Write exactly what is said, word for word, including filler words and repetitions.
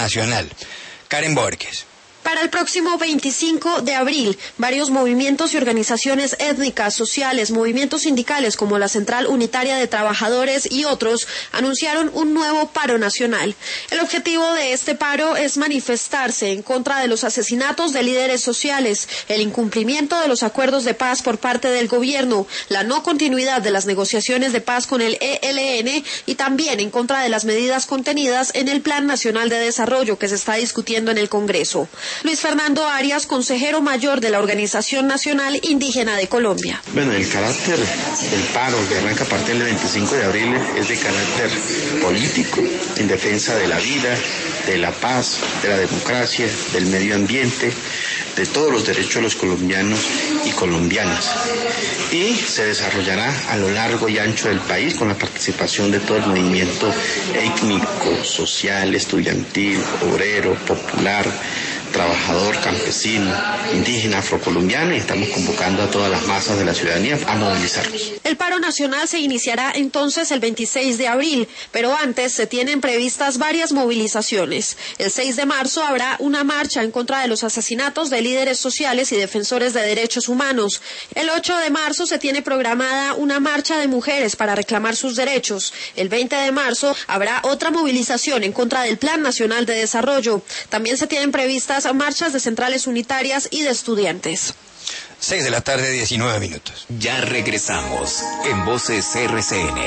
nacional. Karen Borges. Para el próximo veinticinco de abril, varios movimientos y organizaciones étnicas, sociales, movimientos sindicales como la Central Unitaria de Trabajadores y otros anunciaron un nuevo paro nacional. El objetivo de este paro es manifestarse en contra de los asesinatos de líderes sociales, el incumplimiento de los acuerdos de paz por parte del gobierno, la no continuidad de las negociaciones de paz con el E L N y también en contra de las medidas contenidas en el Plan Nacional de Desarrollo que se está discutiendo en el Congreso. Luis Fernando Arias, consejero mayor de la Organización Nacional Indígena de Colombia. Bueno, el carácter del paro que arranca a partir del veinticinco de abril es de carácter político, en defensa de la vida, de la paz, de la democracia, del medio ambiente, de todos los derechos de los colombianos y colombianas. Y se desarrollará a lo largo y ancho del país con la participación de todo el movimiento étnico, social, estudiantil, obrero, popular, trabajador, campesino, indígena, afrocolombiano, y estamos convocando a todas las masas de la ciudadanía a movilizarnos. El paro nacional se iniciará entonces el veintiséis de abril, pero antes se tienen previstas varias movilizaciones. El seis de marzo habrá una marcha en contra de los asesinatos de líderes sociales y defensores de derechos humanos. El ocho de marzo se tiene programada una marcha de mujeres para reclamar sus derechos. El veinte de marzo habrá otra movilización en contra del Plan Nacional de Desarrollo. También se tienen previstas marchas de centrales unitarias y de estudiantes. seis de la tarde, diecinueve minutos. Ya regresamos en Voces R C N.